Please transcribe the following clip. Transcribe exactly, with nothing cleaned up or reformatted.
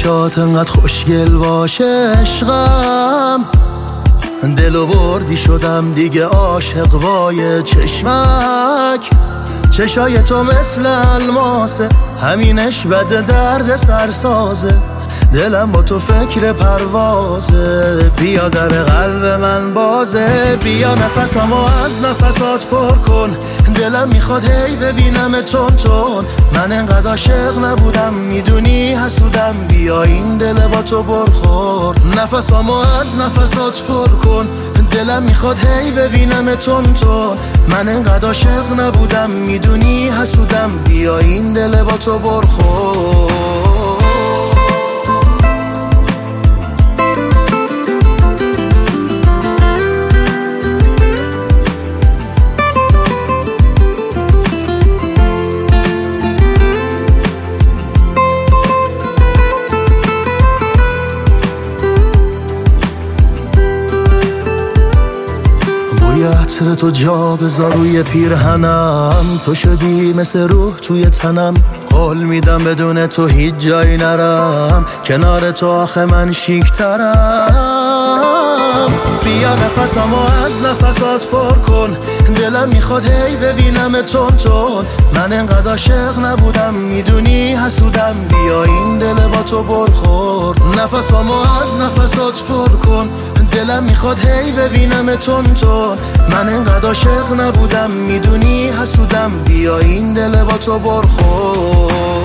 چشات انقدر خوشگل باشه عشقم، دلو بردی شدم دیگه عاشق وای چشمک. چشای تو مثل الماسه، همینش بده درد سرسازه، دلم با تو فکر پروازه. بیا در قلب من بازه، بیا نفسمو از نفسات پر کن، دلم میخواد هی ببینم تون تون. من انقدر عاشق نبودم میدونی حسودم، بیا این دل با تو برخور. نفسمو از نفسات پر کن، دلم میخواد هی ببینم تون تون. من انقدر عاشق نبودم میدونی حسودم، بیا این دل با تو برخور. عطر تو جا بذار روی پیرهنم، تو شدی مثل روح توی تنم. قول میدم بدون تو هیچ جایی نرم، کنار تو آخه من شیکترم. بیا نفسمو از نفسات پر کن، دلم میخواد هی ببینم تون تون. من انقدر عاشق نبودم میدونی حسودم، بیا این دل با تو برخور. نفسمو از نفسات پر کن، دلم میخواد هی ببینم تون تون. من انقدر عاشق نبودم میدونی حسودم، بیا این دل با تو برخور.